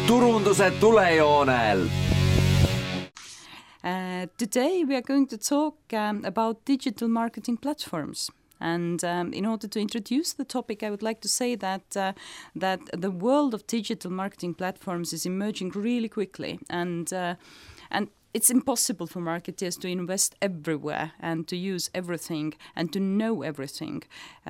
turunduse tulejoonel. Today we are going to talk about digital marketing platforms. And in order to introduce the topic, I would like to say that the world of digital marketing platforms is emerging really quickly, and it's impossible for marketers to invest everywhere and to use everything and to know everything,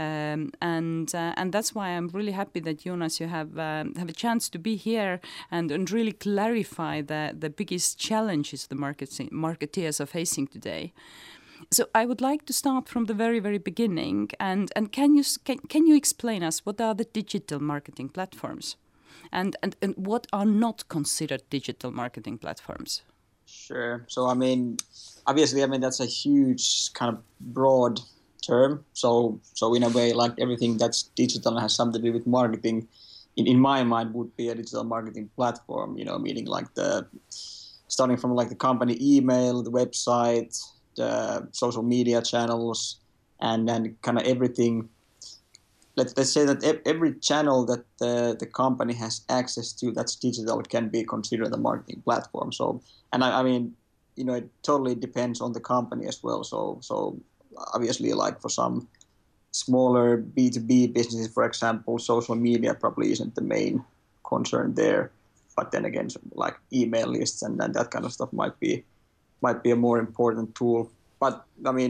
and that's why I'm really happy that Jonas, you have a chance to be here and really clarify the biggest challenges the marketers are facing today. So I would like to start from the very, very beginning, and can you explain us what are the digital marketing platforms, and what are not considered digital marketing platforms? Sure. So, obviously, that's a huge kind of broad term. So in a way, like everything that's digital and has something to do with marketing, in my mind, would be a digital marketing platform. Meaning like starting from like the company email, the website, the social media channels, and then kind of everything. Let's say that every channel that the company has access to that's digital can be considered a marketing platform. So, and it totally depends on the company as well. So obviously, like for some smaller B2B businesses, for example, social media probably isn't the main concern there. But then again, like email lists and that kind of stuff might be a more important tool. But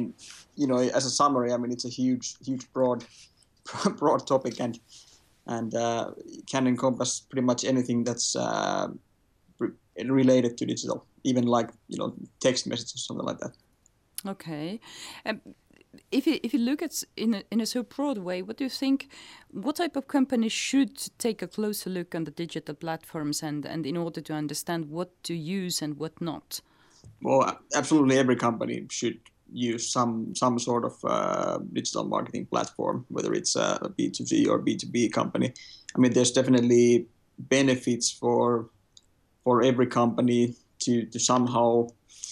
as a summary, it's a huge broad topic and can encompass pretty much anything that's related to digital, even like text messages or something like that. Okay. If you look at in a so broad way, what do you think? What type of companies should take a closer look on the digital platforms and in order to understand what to use and what not? Well, absolutely, every company should use some sort of digital marketing platform, whether it's a B2C or B2B company. There's definitely benefits for every company to somehow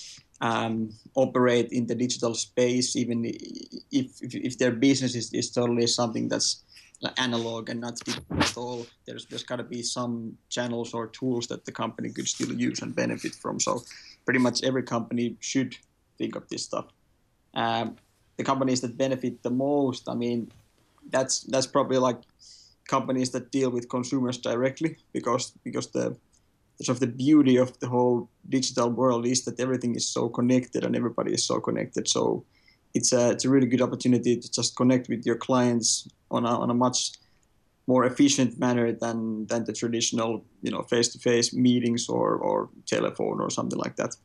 operate in the digital space, even if their business is totally something that's analog and not digital at all. There's got to be some channels or tools that the company could still use and benefit from. So pretty much every company should think of this stuff. The companies that benefit the most, that's probably like companies that deal with consumers directly, because the sort of the beauty of the whole digital world is that everything is so connected and everybody is so connected. So it's a really good opportunity to just connect with your clients on a much more efficient manner than the traditional face-to-face meetings or telephone or something like that.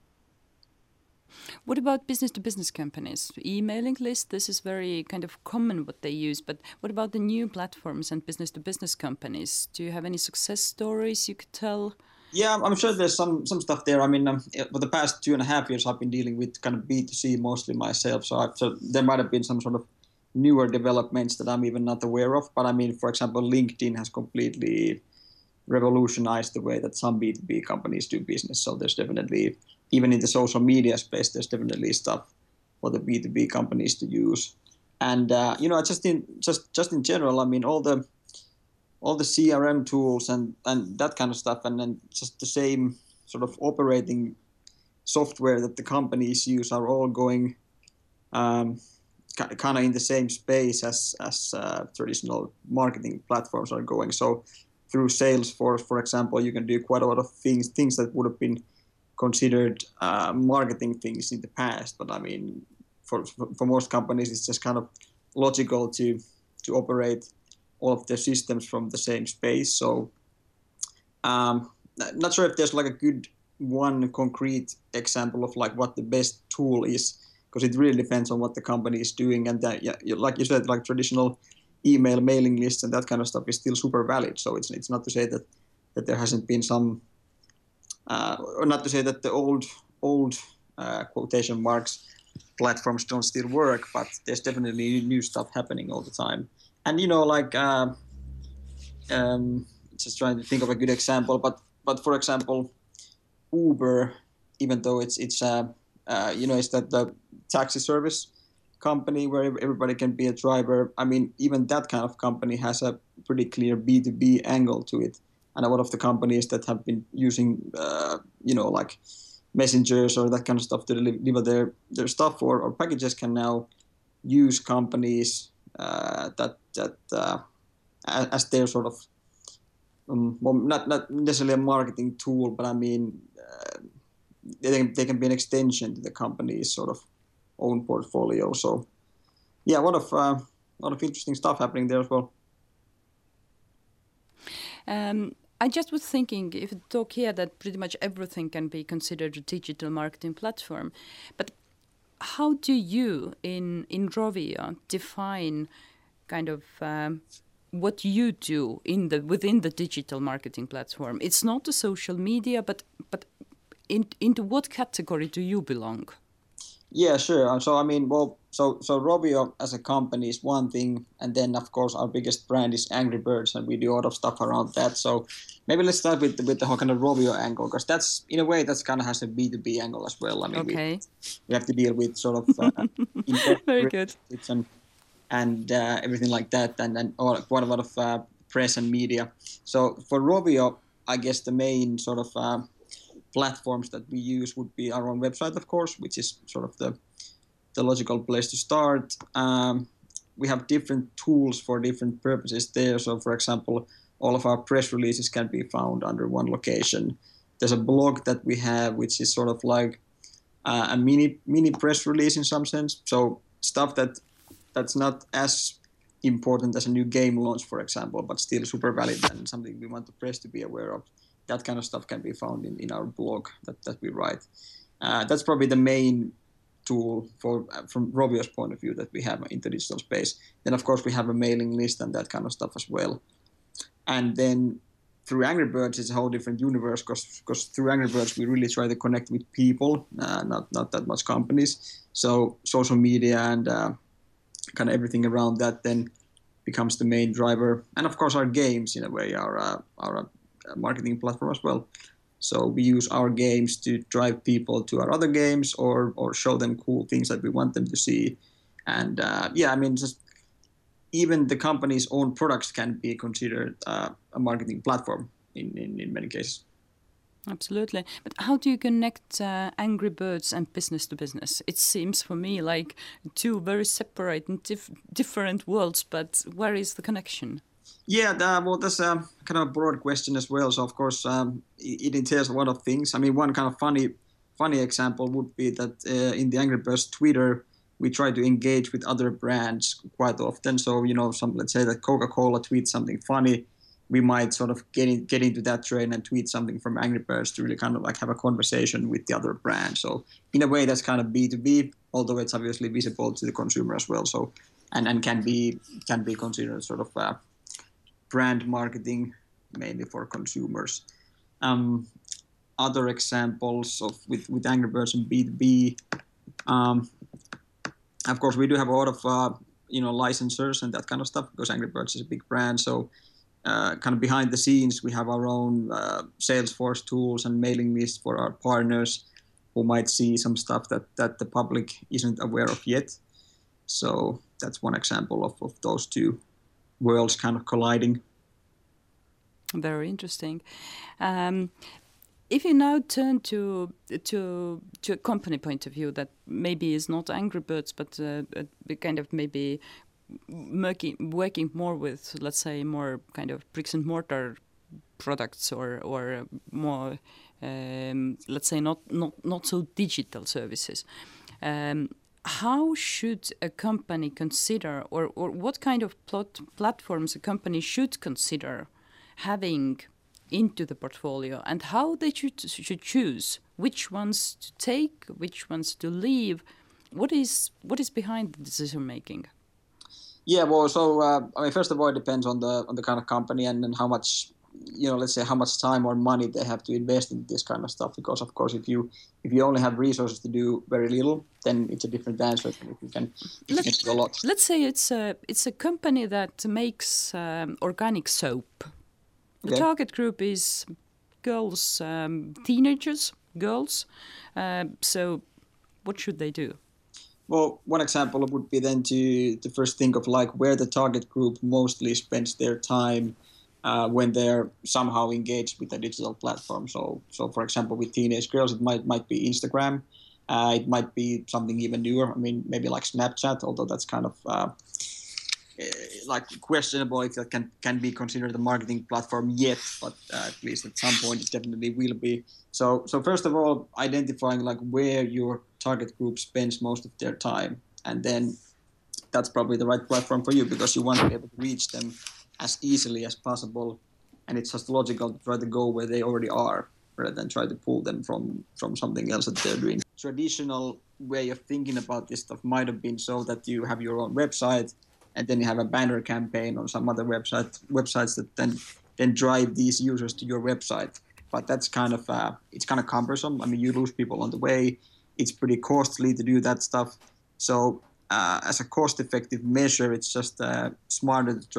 What about business-to-business companies? Emailing lists, this is very kind of common what they use, but what about the new platforms and business-to-business companies? Do you have any success stories you could tell? Yeah, I'm sure there's some stuff there. For the past 2.5 years, I've been dealing with kind of B2C mostly myself, so there might have been some sort of newer developments that I'm even not aware of. But for example, LinkedIn has completely revolutionized the way that some B2B companies do business. So there's definitely, even in the social media space, there's definitely stuff for the B2B companies to use. And just in general, all the CRM tools and that kind of stuff, and then just the same sort of operating software that the companies use are all going kind of in the same space as traditional marketing platforms are going. So through Salesforce, for example, you can do quite a lot of things that would have been considered marketing things in the past. But for most companies, it's just kind of logical to operate all of their systems from the same space. So not sure if there's like a good one concrete example of like what the best tool is, because it really depends on what the company is doing. And that, like you said, like traditional email mailing lists and that kind of stuff is still super valid. So it's not to say that there hasn't been some, or not to say that the old quotation marks platforms don't still work, but there's definitely new stuff happening all the time. And just trying to think of a good example, but for example, Uber, even though it's that the taxi service company where everybody can be a driver. Even that kind of company has a pretty clear B2B angle to it. and a lot of the companies that have been using, like messengers or that kind of stuff to deliver their stuff or packages can now use companies as their sort of, not necessarily a marketing tool, but I mean, they can be an extension to the company's sort of own portfolio. So, yeah, a lot of interesting stuff happening there as well. I just was thinking, if you talk here, that pretty much everything can be considered a digital marketing platform. But how do you, in Rovio, define kind of what you do within the digital marketing platform? It's not the social media, but into what category do you belong? Yeah, sure. So I mean, so Rovio as a company is one thing, and then of course our biggest brand is Angry Birds, and we do a lot of stuff around that. So maybe let's start with the whole kind of Rovio angle, because that's in a way that's kind of has a B2B angle as well. I mean, okay. we have to deal with sort of very good and everything like that, and quite a lot of press and media. So for Rovio, I guess the main sort of platforms that we use would be our own website, of course, which is sort of the logical place to start. We have different tools for different purposes there. So, for example, all of our press releases can be found under one location. There's a blog that we have, which is sort of like a mini press release in some sense. So stuff that's not as important as a new game launch, for example, but still super valid and something we want the press to be aware of. That kind of stuff can be found in our blog that we write. That's probably the main tool from Rovio's point of view that we have in the digital space. Then, of course, we have a mailing list and that kind of stuff as well. And then through Angry Birds, it's a whole different universe because through Angry Birds, we really try to connect with people, not that much companies. So social media and kind of everything around that then becomes the main driver. And, of course, our games, in a way, are marketing platform as well. So we use our games to drive people to our other games or show them cool things that we want them to see. And I mean, just even the company's own products can be considered a marketing platform in many cases. Absolutely. But how do you connect Angry Birds and business to business? It seems for me like two very separate and different worlds, but where is the connection? Yeah, that's a kind of a broad question as well. So, of course, it entails a lot of things. I mean, one kind of funny example would be that in the Angry Birds Twitter, we try to engage with other brands quite often. So, let's say that Coca-Cola tweets something funny, we might sort of get into that train and tweet something from Angry Birds to really kind of like have a conversation with the other brand. So, in a way, that's kind of B2B, although it's obviously visible to the consumer as well. So, and can be considered sort of brand marketing mainly for consumers. Other examples of with Angry Birds and B2B, of course, we do have a lot of licensors and that kind of stuff because Angry Birds is a big brand. So kind of behind the scenes, we have our own Salesforce tools and mailing lists for our partners who might see some stuff that the public isn't aware of yet. So that's one example of those two worlds kind of colliding. Very interesting. If you now turn to a company point of view that maybe is not Angry Birds, but kind of maybe working more with, let's say, more kind of bricks and mortar products or more, let's say, not so digital services. How should a company consider, or what kind of platforms a company should consider having into the portfolio, and how they should choose which ones to take, which ones to leave? What is behind the decision making? Yeah, well, so I mean, first of all, it depends on the kind of company and how much, let's say how much time or money they have to invest in this kind of stuff. Because of course, if you only have resources to do very little, then it's a different answer than if you can do a lot. Let's say it's a company that makes organic soap. The target group is girls, teenagers, girls. So what should they do? Well, one example would be then to first think of like where the target group mostly spends their time when they're somehow engaged with a digital platform. So for example, with teenage girls, it might be Instagram. It might be something even newer. I mean, maybe like Snapchat, although that's kind of like questionable if that can be considered a marketing platform yet, but at least at some point it definitely will be. So first of all, identifying like where your target group spends most of their time, and then that's probably the right platform for you because you want to be able to reach them as easily as possible, and it's just logical to try to go where they already are rather than try to pull them from something else that they're doing. Traditional way of thinking about this stuff might have been so that you have your own website and then you have a banner campaign on some other websites that then drive these users to your website. But that's kind of it's kind of cumbersome. I mean, you lose people on the way. It's pretty costly to do that stuff. So as a cost-effective measure, it's just smarter to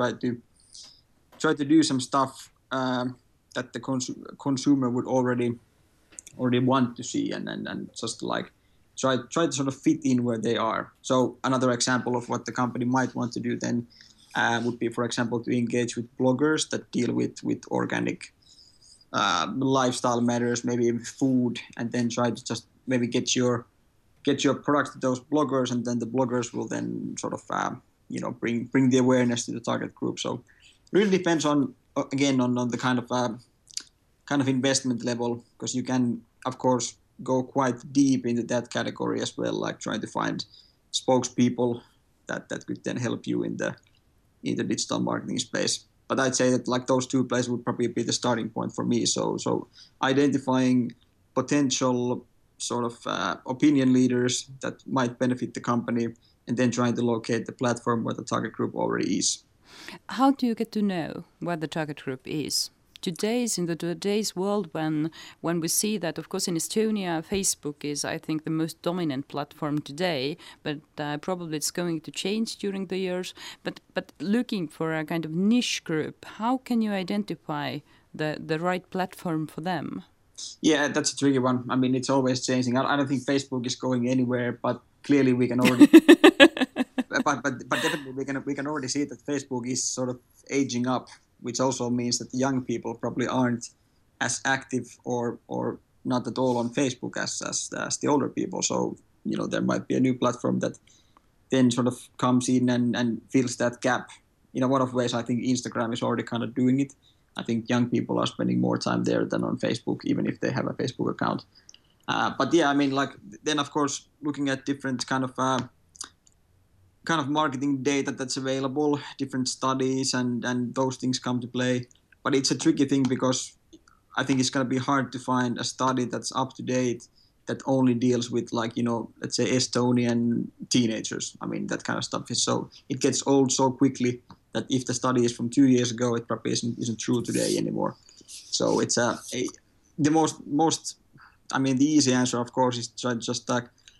try to do some stuff that the consumer would already want to see, and just like try to sort of fit in where they are. So another example of what the company might want to do then would be, for example, to engage with bloggers that deal with organic lifestyle matters, maybe food, and then try to just maybe get your products to those bloggers, and then the bloggers will then sort of bring the awareness to the target group. So really depends on the kind of investment level, because you can of course go quite deep into that category as well, like trying to find spokespeople that could then help you in the digital marketing space. But I'd say that like those two places would probably be the starting point for me. So identifying potential sort of opinion leaders that might benefit the company, and then trying to locate the platform where the target group already is. How do you get to know where the target group is? In today's world, when we see that, of course, in Estonia, Facebook is, I think, the most dominant platform today, but probably it's going to change during the years. But looking for a kind of niche group, how can you identify the right platform for them? Yeah, that's a tricky one. I mean, it's always changing. I don't think Facebook is going anywhere, but clearly we can already. but definitely we can already see that Facebook is sort of aging up, which also means that the young people probably aren't as active or not at all on Facebook as the older people. So there might be a new platform that then sort of comes in and fills that gap. In a lot of ways, I think Instagram is already kind of doing it. I think young people are spending more time there than on Facebook, even if they have a Facebook account. But yeah, I mean, like then of course looking at different kind of marketing data that's available, different studies, and those things come to play. But it's a tricky thing because I think it's going to be hard to find a study that's up to date that only deals with let's say Estonian teenagers. I mean, that kind of stuff it gets old so quickly that if the study is from 2 years ago, it probably isn't true today anymore. So it's the most I mean, the easy answer, of course, is to just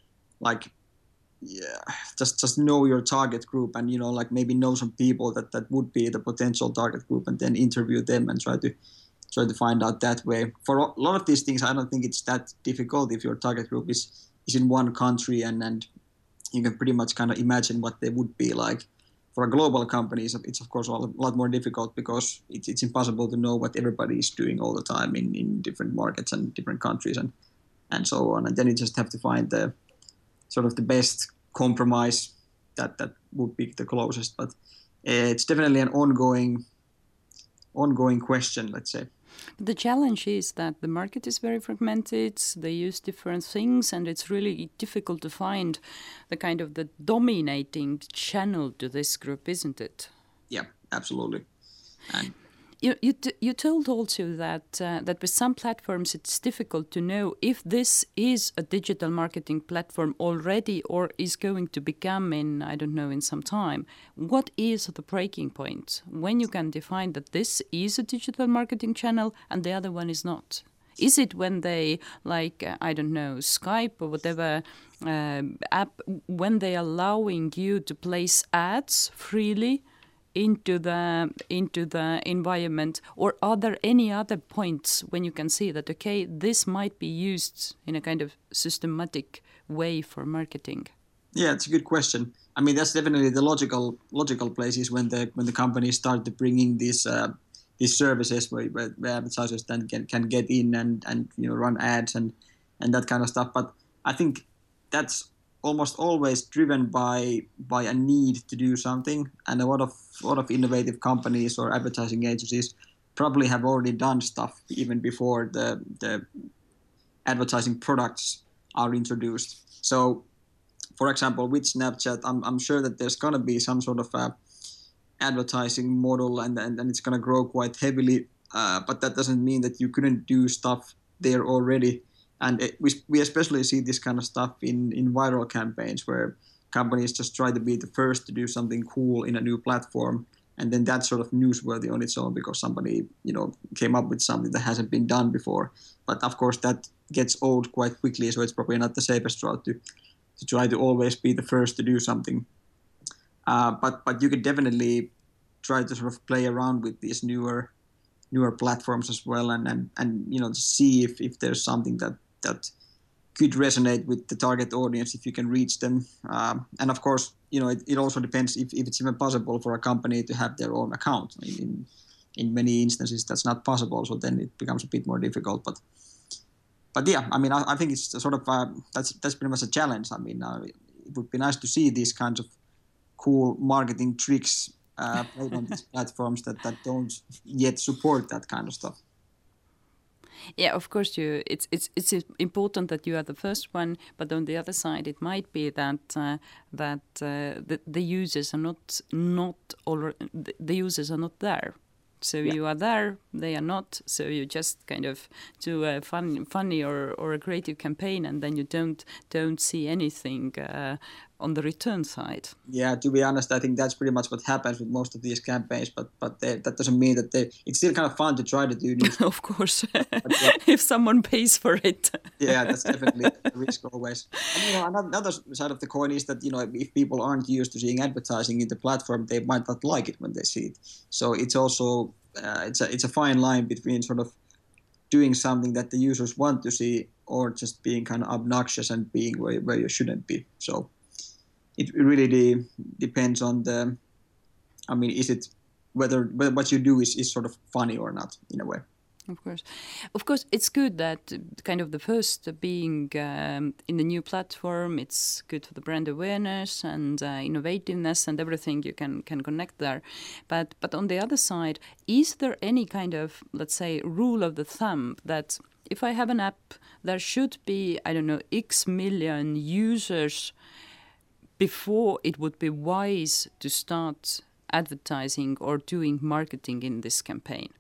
just know your target group, and maybe know some people that would be the potential target group, and then interview them and try to find out that way. For a lot of these things, I don't think it's that difficult if your target group is in one country, and you can pretty much kind of imagine what they would be like. For a global company, it's of course a lot more difficult because it's impossible to know what everybody is doing all the time in different markets and different countries and so on. And then you just have to find the sort of the best compromise that would be the closest. But it's definitely an ongoing question, let's say. The challenge is that the market is very fragmented, they use different things, and it's really difficult to find the kind of the dominating channel to this group, isn't it? Yeah, absolutely. And You told also that with some platforms it's difficult to know if this is a digital marketing platform already or is going to become in some time. What is the breaking point when you can define that this is a digital marketing channel and the other one is not? Is it when they, Skype or whatever app, when they are allowing you to place ads freely into the environment, or are there any other points when you can see that this might be used in a kind of systematic way for marketing? Yeah, it's a good question. I mean, that's definitely the logical places when the companies start to bringing these these services where advertisers then can get in and run ads and that kind of stuff. But I think that's almost always driven by a need to do something, and a lot of innovative companies or advertising agencies probably have already done stuff even before the advertising products are introduced. So, for example, with Snapchat, I'm sure that there's going to be some sort of advertising model, and it's going to grow quite heavily. But that doesn't mean that you couldn't do stuff there already. And we especially see this kind of stuff in viral campaigns where companies just try to be the first to do something cool in a new platform, and then that's sort of newsworthy on its own because somebody came up with something that hasn't been done before. But of course that gets old quite quickly, so it's probably not the safest route to try to always be the first to do something. But you could definitely try to sort of play around with these newer platforms as well, and see if there's something that could resonate with the target audience, if you can reach them. And of course, it also depends if it's even possible for a company to have their own account. In many instances, that's not possible, so then it becomes a bit more difficult. But yeah, I mean, I think it's sort of that's pretty much a challenge. I mean, it would be nice to see these kinds of cool marketing tricks played on these platforms that don't yet support that kind of stuff. Yeah, of course, it's important that you are the first one, but on the other side, it might be that the users are the users are not there. So you are there, they are not. So you just kind of do a funny or a creative campaign, and then you don't see anything on the return side. Yeah, to be honest, I think that's pretty much what happens with most of these campaigns. But that doesn't mean that it's still kind of fun to try to do new stuff. Of course, if someone pays for it. Yeah, that's definitely a risk always. And another side of the coin is that if people aren't used to seeing advertising in the platform, they might not like it when they see it. So it's also it's a fine line between sort of doing something that the users want to see or just being kind of obnoxious and being where you shouldn't be. So it really depends on is it whether what you do is sort of funny or not in a way. Of course, it's good that kind of the first being in the new platform. It's good for the brand awareness and innovativeness and everything. You can connect there, but on the other side, is there any kind of, let's say, rule of the thumb that if I have an app, there should be, I don't know, X million users before it would be wise to start advertising or doing marketing in this campaign?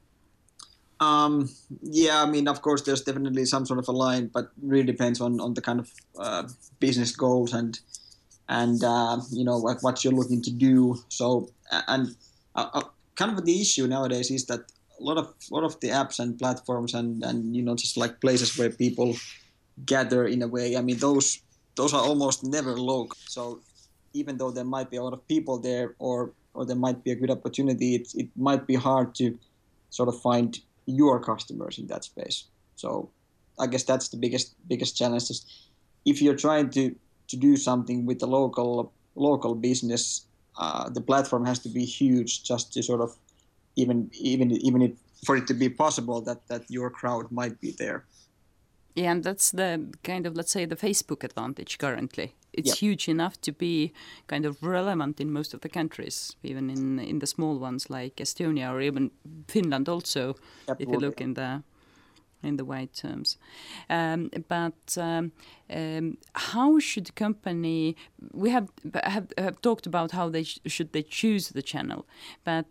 Yeah, I mean, of course, there's definitely some sort of a line, but really depends on the kind of business goals and like what you're looking to do. So, and kind of the issue nowadays is that a lot of the apps and platforms and just like places where people gather in a way. I mean, those are almost never local. So even though there might be a lot of people there, or there might be a good opportunity, it might be hard to sort of find your customers in that space. So I guess that's the biggest challenge. Is if you're trying to do something with the local business, the platform has to be huge just to sort of even if for it to be possible that your crowd might be there. Yeah, and that's the kind of, let's say, the Facebook advantage currently. It's huge enough to be kind of relevant in most of the countries, even in the small ones like Estonia or even Finland also, if you look in the wide terms. But how should company? We have talked about how they should choose the channel, but.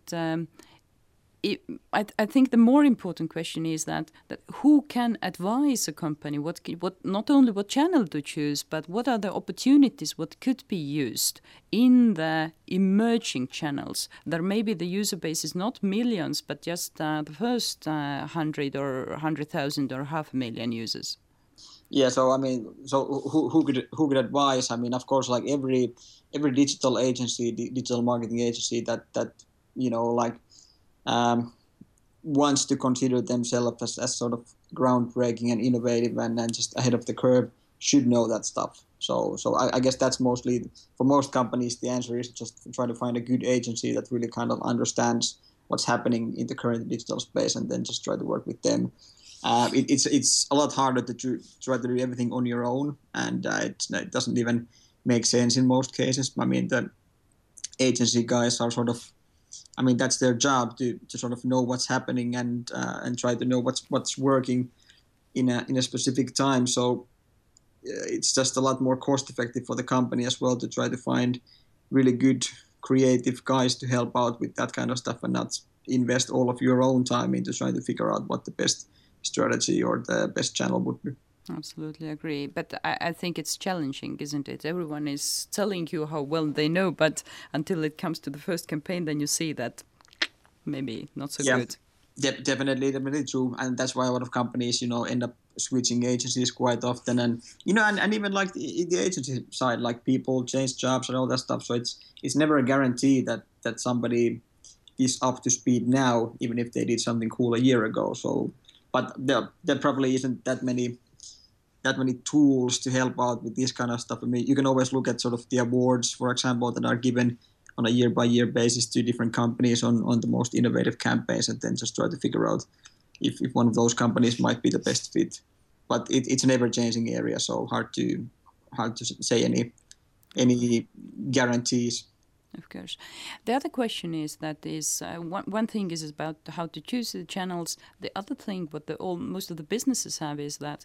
I think the more important question is that who can advise a company what not only what channel to choose, but what are the opportunities, what could be used in the emerging channels. There maybe the user base is not millions, but just the first 100 or 100,000 or 500,000 users. Yeah, so I mean, who could advise? I mean, of course, like every digital agency, digital marketing agency that wants to consider themselves as sort of groundbreaking and innovative and just ahead of the curve should know that stuff. So I guess that's mostly, for most companies, the answer is just try to find a good agency that really kind of understands what's happening in the current digital space, and then just try to work with them. It's a lot harder to try to do everything on your own, and it doesn't even make sense in most cases. I mean, the agency guys are sort of, I mean, that's their job to sort of know what's happening and try to know what's working in a specific time. So it's just a lot more cost effective for the company as well to try to find really good creative guys to help out with that kind of stuff, and not invest all of your own time into trying to figure out what the best strategy or the best channel would be. Absolutely agree. But I think it's challenging, isn't it? Everyone is telling you how well they know, but until it comes to the first campaign, then you see that maybe not so good. Definitely true. And that's why a lot of companies, end up switching agencies quite often. And, and even like the agency side, like people change jobs and all that stuff. So it's never a guarantee that somebody is up to speed now, even if they did something cool a year ago. So, but there probably isn't that many tools to help out with this kind of stuff. I mean, you can always look at sort of the awards, for example, that are given on a year-by-year basis to different companies on the most innovative campaigns, and then just try to figure out if one of those companies might be the best fit. But it's an ever-changing area, so hard to say any guarantees. Of course. The other question is one thing is about how to choose the channels. The other thing, what most of the businesses have is that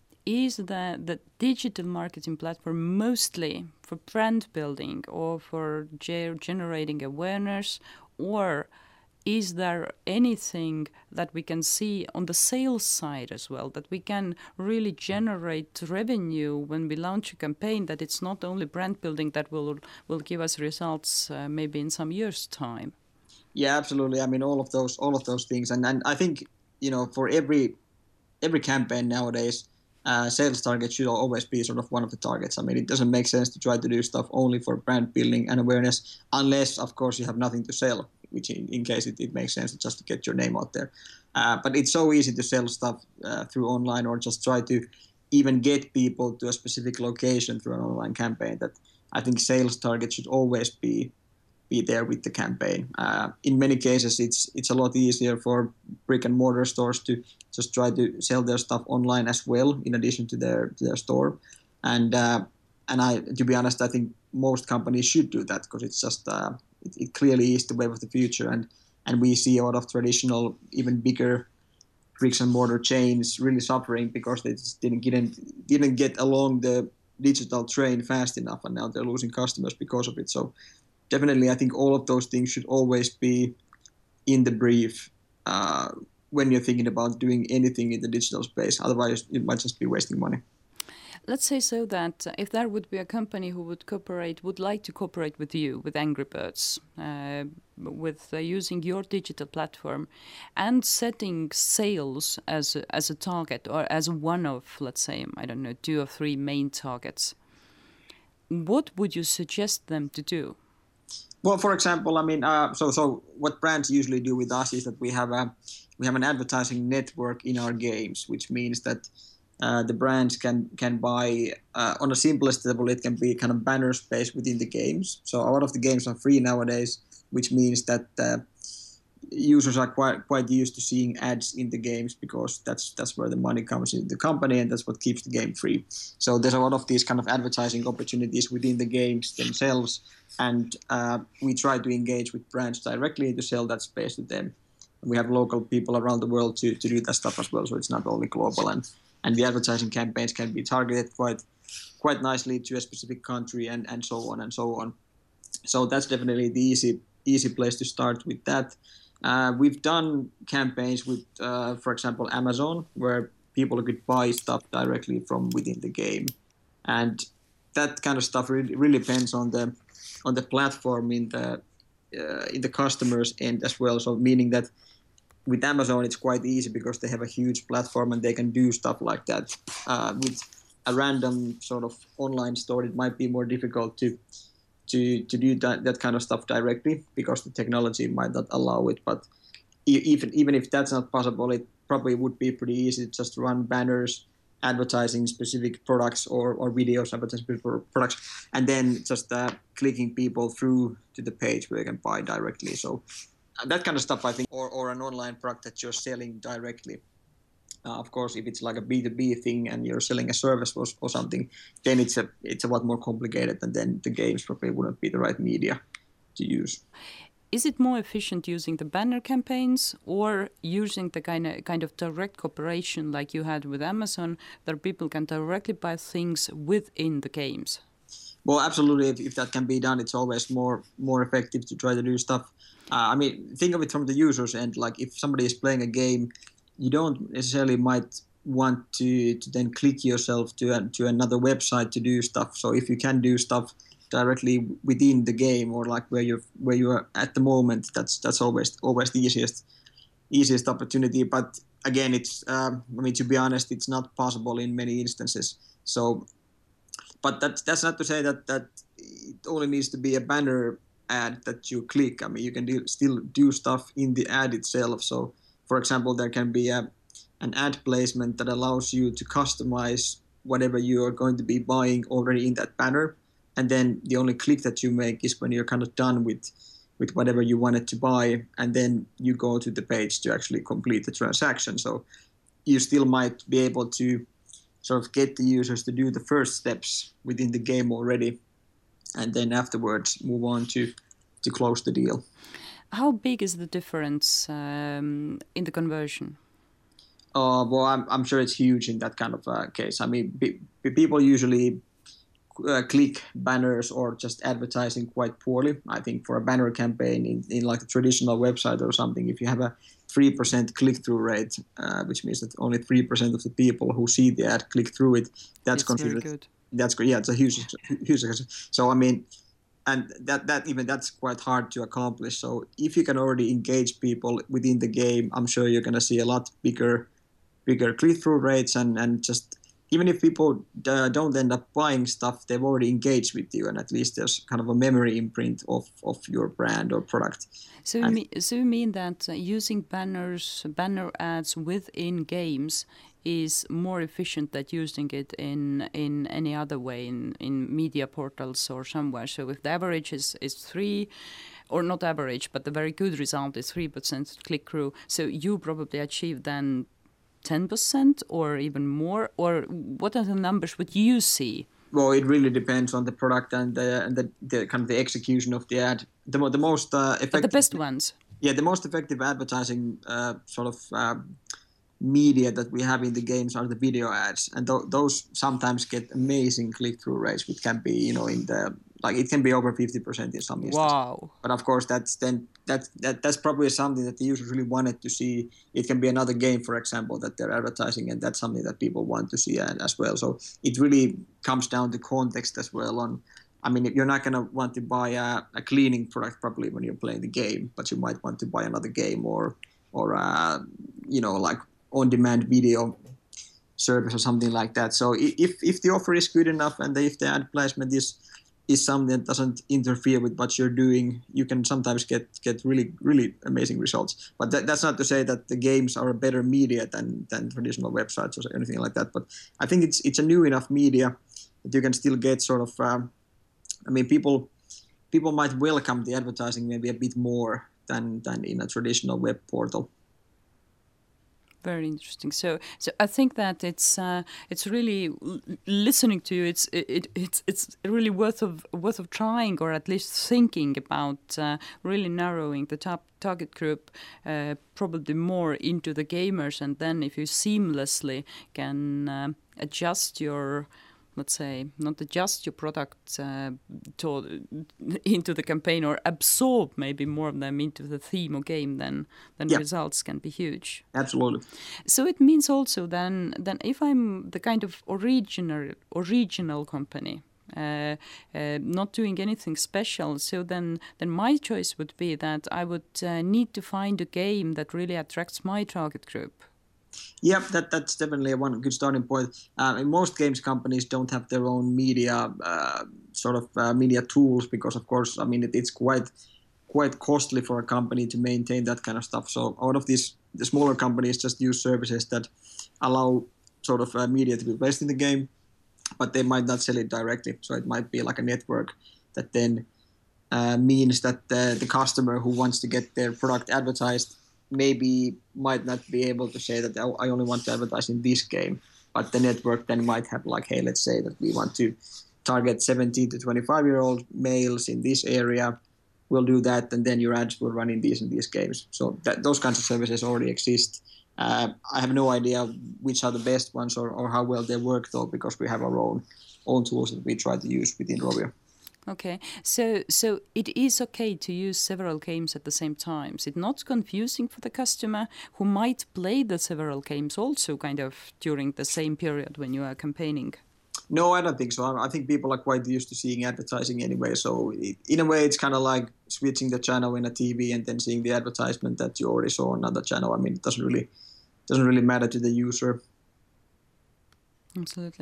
the digital marketing platform mostly for brand building or for generating awareness, or is there anything that we can see on the sales side as well, that we can really generate revenue when we launch a campaign, that it's not only brand building that will give us results maybe in some years' time? Yeah, absolutely. I mean, all of those things, and I think for every campaign nowadays, sales target should always be sort of one of the targets. I mean, it doesn't make sense to try to do stuff only for brand building and awareness, unless, of course, you have nothing to sell, which in case it makes sense just to get your name out there. But it's so easy to sell stuff through online, or just try to even get people to a specific location through an online campaign, that I think sales target should always be there with the campaign. In many cases, it's a lot easier for brick and mortar stores to just try to sell their stuff online as well, in addition to their store. And to be honest, I think most companies should do that, because it's just it clearly is the wave of the future. And we see a lot of traditional, even bigger bricks and mortar chains really suffering because they just didn't get along the digital train fast enough, and now they're losing customers because of it. So definitely, I think all of those things should always be in the brief when you're thinking about doing anything in the digital space. Otherwise, it might just be wasting money. Let's say so that if there would be a company who would like to cooperate with you, with Angry Birds, with using your digital platform and setting sales as a target, or as one of, let's say, I don't know, 2 or 3 main targets, what would you suggest them to do? Well, for example, I mean, so what brands usually do with us is that we have an advertising network in our games, which means that the brands can buy on the simplest level. It can be kind of banner space within the games. So a lot of the games are free nowadays, which means that users are quite used to seeing ads in the games, because that's where the money comes into the company, and that's what keeps the game free. So there's a lot of these kind of advertising opportunities within the games themselves, and we try to engage with brands directly to sell that space to them. We have local people around the world to do that stuff as well, so it's not only global, and the advertising campaigns can be targeted quite nicely to a specific country, and so on and so on. So that's definitely the easy place to start with that. We've done campaigns with, for example, Amazon, where people could buy stuff directly from within the game, and that kind of stuff really depends on the platform in the customer's end as well. So meaning that with Amazon, it's quite easy because they have a huge platform and they can do stuff like that. With a random sort of online store, it might be more difficult to do that kind of stuff directly, because the technology might not allow it. But even if that's not possible, it probably would be pretty easy to just run banners advertising specific products, or videos advertising specific products, and then just clicking people through to the page where they can buy directly. So that kind of stuff, I think, or an online product that you're selling directly. Of course, if it's like a B2B thing and you're selling a service or something, then it's a lot more complicated, and then the games probably wouldn't be the right media to use. Is it more efficient using the banner campaigns or using the kind of direct cooperation like you had with Amazon, that people can directly buy things within the games? Well, absolutely. If that can be done, it's always more effective to try to do stuff. I mean, think of it from the user's end. Like if somebody is playing a game, you don't necessarily might want to then click yourself to another website to do stuff. So if you can do stuff directly within the game, or like where you are at the moment, that's always the easiest opportunity. But again, it's I mean, to be honest, it's not possible in many instances. So, but that's not to say that it only needs to be a banner ad that you click. I mean, you can still do stuff in the ad itself. So, for example, there can be an ad placement that allows you to customize whatever you are going to be buying already in that banner. And then the only click that you make is when you're kind of done with whatever you wanted to buy, and then you go to the page to actually complete the transaction. So you still might be able to sort of get the users to do the first steps within the game already, and then afterwards move on to close the deal. How big is the difference in the conversion? Well, I'm sure it's huge in that kind of case. I mean, people usually click banners or just advertising quite poorly. I think for a banner campaign in like a traditional website or something, if you have a 3% click-through rate, which means that only 3% of the people who see the ad click through it, that's considered very good. That's good. Yeah, it's a huge. So I mean, and that's quite hard to accomplish. So if you can already engage people within the game, I'm sure you're going to see a lot bigger click-through rates, and just even if people don't end up buying stuff, they've already engaged with you, and at least there's kind of a memory imprint of your brand or product. So you mean that using banner ads within games is more efficient than using it in any other way, in media portals or somewhere. So if the average is 3, or not average, but the very good result is 3% click-through, so you probably achieve then 10% or even more, or what are the numbers would you see? Well, it really depends on the product and the kind of the execution of the ad. The most effective, but the best ones. Yeah, the most effective advertising media that we have in the games are the video ads, and those sometimes get amazing click-through rates, which can be in the it can be over 50% in some instances. Wow! But of course, that's probably something that the users really wanted to see. It can be another game, for example, that they're advertising, and that's something that people want to see as well. So it really comes down to context as well. I mean, you're not going to want to buy a cleaning product probably when you're playing the game, but you might want to buy another game or like on-demand video service or something like that. So if the offer is good enough, and if the ad placement is something that doesn't interfere with what you're doing, you can sometimes get really, really amazing results. But that's not to say that the games are a better media than traditional websites or anything like that. But I think it's a new enough media that you can still get sort of. I mean, people might welcome the advertising maybe a bit more than in a traditional web portal. Very interesting. So I think that it's really listening to you. It's really worth of trying, or at least thinking about really narrowing the target group probably more into the gamers, and then if you seamlessly can adjust your, let's say, not adjust your product into the campaign, or absorb maybe more of them into the theme or game, then results can be huge. Absolutely. So it means also then if I'm the kind of original company, not doing anything special, so then my choice would be that I would need to find a game that really attracts my target group. Yep, that's definitely one good starting point. Most games companies don't have their own media media tools, because of course, I mean, it's quite costly for a company to maintain that kind of stuff. So a lot of the smaller companies just use services that allow sort of media to be placed in the game, but they might not sell it directly. So it might be like a network that then means that the customer who wants to get their product advertised maybe might not be able to say that, oh, I only want to advertise in this game, but the network then might have like, hey, let's say that we want to target 17 to 25-year-old males in this area. We'll do that, and then your ads will run in these and these games. So those kinds of services already exist. I have no idea which are the best ones or how well they work, though, because we have our own tools that we try to use within Rovio. Okay, so it is okay to use several games at the same time. Is it not confusing for the customer who might play the several games also kind of during the same period when you are campaigning? No, I don't think so. I think people are quite used to seeing advertising anyway. So in a way, it's kind of like switching the channel in a TV and then seeing the advertisement that you already saw on another channel. I mean, it doesn't really matter to the user. Absolutely.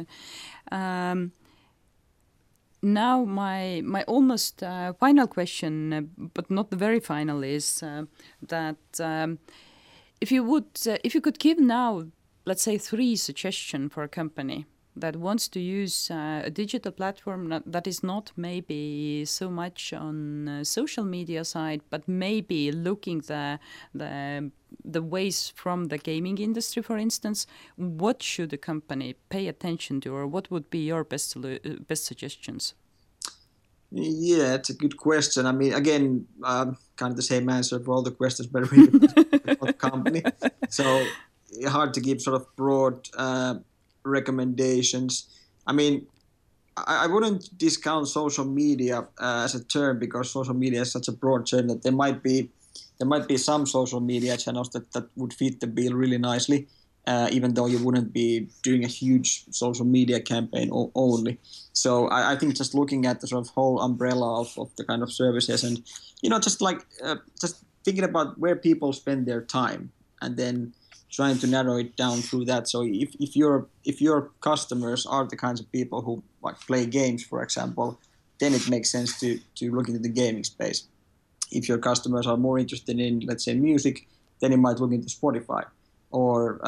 Now, my almost final question, but not the very final, is that if you could give now, let's say, 3 suggestions for a company that wants to use a digital platform that is not maybe so much on social media side, but maybe looking the ways from the gaming industry, for instance, what should a company pay attention to, or what would be your best suggestions? Yeah, it's a good question. I mean, again, kind of the same answer for all the questions, but really for the company. So hard to give sort of broad recommendations. I mean, I wouldn't discount social media as a term, because social media is such a broad term that there might be some social media channels that would fit the bill really nicely, even though you wouldn't be doing a huge social media campaign only. So I think just looking at the sort of whole umbrella of the kind of services, and just like just thinking about where people spend their time, and then trying to narrow it down through that. So if your customers are the kinds of people who like play games, for example, then it makes sense to look into the gaming space. If your customers are more interested in, let's say, music, then you might look into Spotify. Or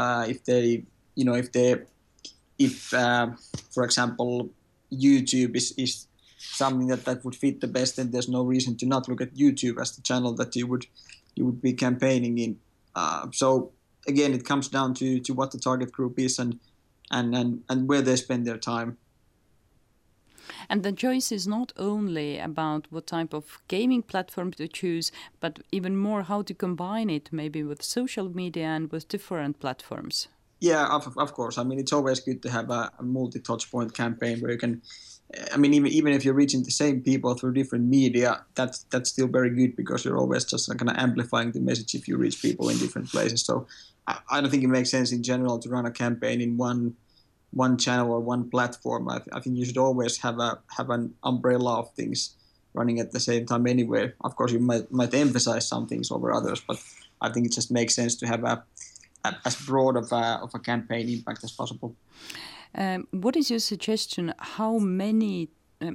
if for example, YouTube is something that would fit the best, then there's no reason to not look at YouTube as the channel that you would be campaigning in. So again, it comes down to what the target group is and where they spend their time. And the choice is not only about what type of gaming platform to choose, but even more how to combine it maybe with social media and with different platforms. Yeah, of course. I mean, it's always good to have a multi-touch point campaign where you can, I mean, even if you're reaching the same people through different media, that's still very good, because you're always just kind of amplifying the message if you reach people in different places. So I don't think it makes sense in general to run a campaign in one channel or one platform. I think you should always have an umbrella of things running at the same time anyway. Of course, you might emphasize some things over others, but I think it just makes sense to have as broad of a campaign impact as possible. What is your suggestion? How many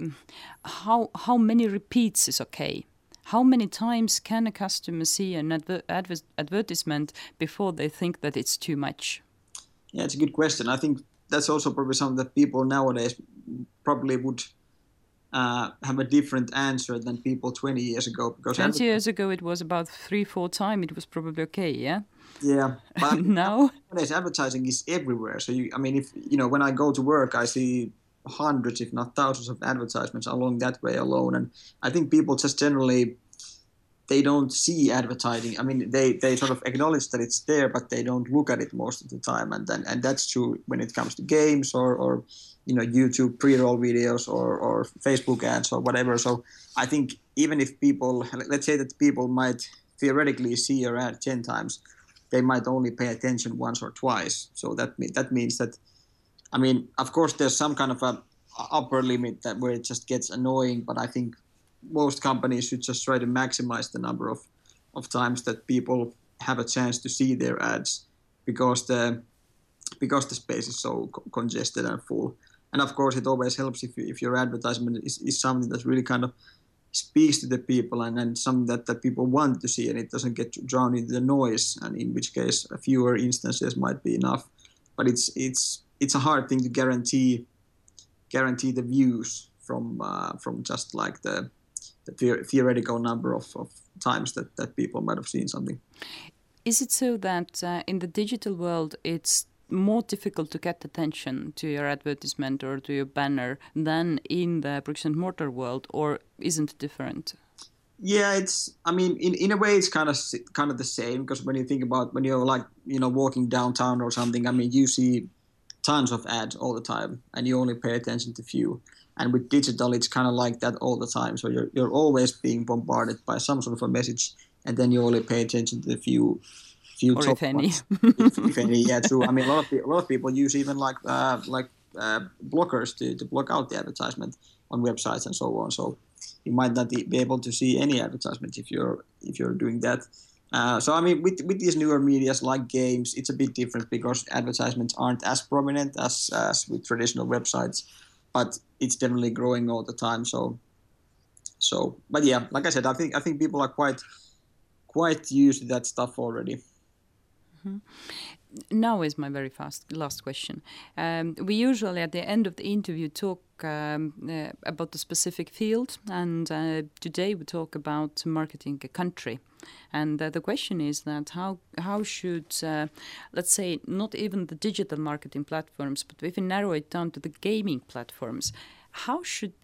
repeats is okay? How many times can a customer see an advertisement before they think that it's too much? Yeah, it's a good question. I think that's also probably something that people nowadays probably would have a different answer than people 20 years ago. Because 20 years ago, it was about 3-4 times. It was probably okay, yeah? Yeah. But now? Nowadays, advertising is everywhere. So, when I go to work, I see hundreds, if not thousands of advertisements along that way alone. And I think people just generally, they don't see advertising. I mean, they sort of acknowledge that it's there, but they don't look at it most of the time. And that's true when it comes to games or YouTube pre-roll videos or Facebook ads or whatever. So I think even if people, let's say that people might theoretically see your ad 10 times, they might only pay attention once or twice. So that means that, I mean, of course, there's some kind of a upper limit where it just gets annoying, but I think most companies should just try to maximize the number of times that people have a chance to see their ads, because the space is so congested and full. And of course, it always helps if your advertisement is something that really kind of speaks to the people and something that people want to see, and it doesn't get drowned into the noise, and in which case a fewer instances might be enough. But it's a hard thing to guarantee the views from just like the theoretical number of times that people might have seen something. Is it so that in the digital world it's more difficult to get attention to your advertisement or to your banner than in the bricks and mortar world, or isn't it different? Yeah, I mean, in a way, it's kind of the same, because when you think about when you're like, walking downtown or something, I mean, you see tons of ads all the time, and you only pay attention to few. And with digital, it's kind of like that all the time. So you're always being bombarded by some sort of a message, and then you only pay attention to the few or top if any. ones. if any, yeah, true. I mean, a lot of people use even like blockers to block out the advertisement on websites and so on. So you might not be able to see any advertisement if you're doing that. So I mean, with these newer medias like games, it's a bit different because advertisements aren't as prominent as with traditional websites, but it's definitely growing all the time. So, but yeah, like I said, I think people are quite used to that stuff already. Mm-hmm. Now is my very last question. We usually at the end of the interview talk about the specific field, and today we talk about marketing a country. And the question is that how should, let's say, not even the digital marketing platforms, but if we narrow it down to the gaming platforms, how should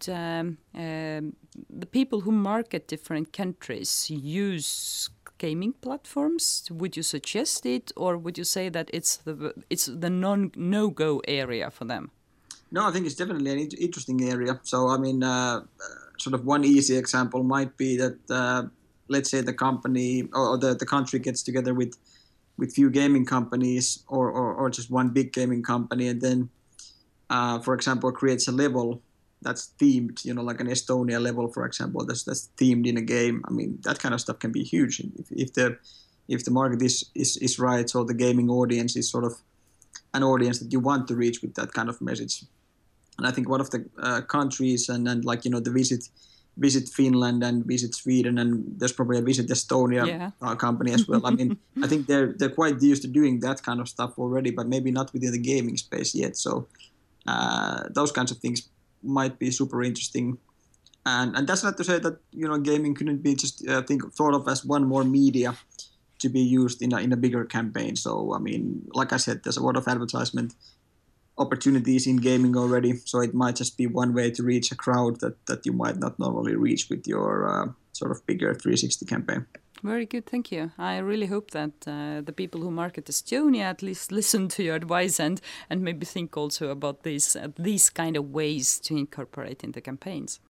the people who market different countries use gaming platforms? Would you suggest it, or would you say that it's the no-go area for them? No, I think it's definitely an interesting area. So, I mean, sort of one easy example might be that, let's say the company or the country gets together with few gaming companies or just one big gaming company, and then, for example, creates a level that's themed, like an Estonia level, for example, that's themed in a game. I mean, that kind of stuff can be huge if the market is right. So the gaming audience is sort of an audience that you want to reach with that kind of message. And I think one of the countries and like, the Visit Finland and Visit Sweden, and there's probably a Visit Estonia company as well. I mean, I think they're quite used to doing that kind of stuff already, but maybe not within the gaming space yet. So those kinds of things might be super interesting. And that's not to say that, gaming couldn't be just thought of as one more media to be used in a bigger campaign. So, I mean, like I said, there's a lot of advertisement opportunities in gaming already, so it might just be one way to reach a crowd that you might not normally reach with your sort of bigger 360 campaign. Very good, thank you. I really hope that the people who market Estonia at least listen to your advice and maybe think also about these kind of ways to incorporate in the campaigns.